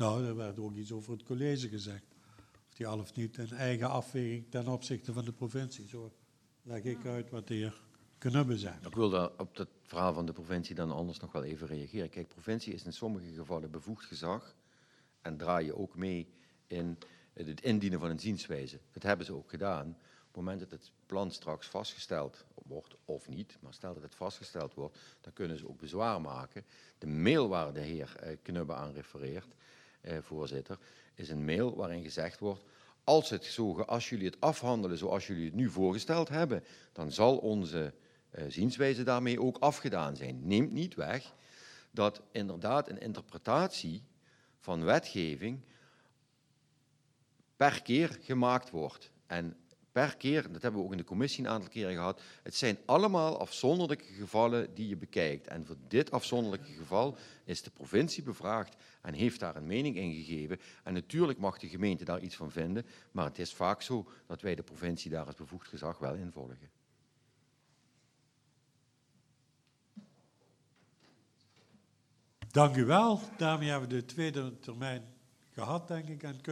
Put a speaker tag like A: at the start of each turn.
A: Nou, er werd ook iets over het college gezegd. Of die al of niet een eigen afweging ten opzichte van de provincie. Zo leg ik uit wat de heer Knubbe zegt.
B: Ik wil daar op het verhaal van de provincie dan anders nog wel even reageren. Kijk, provincie is in sommige gevallen bevoegd gezag en draai je ook mee in het indienen van een zienswijze. Dat hebben ze ook gedaan. Op het moment dat het plan straks vastgesteld wordt, of niet, maar stel dat het vastgesteld wordt, dan kunnen ze ook bezwaar maken. De mail waar de heer Knubbe aan refereert, voorzitter, is een mail waarin gezegd wordt: als jullie het afhandelen zoals jullie het nu voorgesteld hebben, dan zal onze zienswijze daarmee ook afgedaan zijn. Neemt niet weg dat inderdaad een interpretatie van wetgeving per keer gemaakt wordt. En per keer, dat hebben we ook in de commissie een aantal keren gehad, het zijn allemaal afzonderlijke gevallen die je bekijkt. En voor dit afzonderlijke geval is de provincie bevraagd en heeft daar een mening in gegeven. En natuurlijk mag de gemeente daar iets van vinden, maar het is vaak zo dat wij de provincie daar als bevoegd gezag wel in volgen.
A: Dank u wel. Daarmee hebben we de tweede termijn gehad, denk ik. En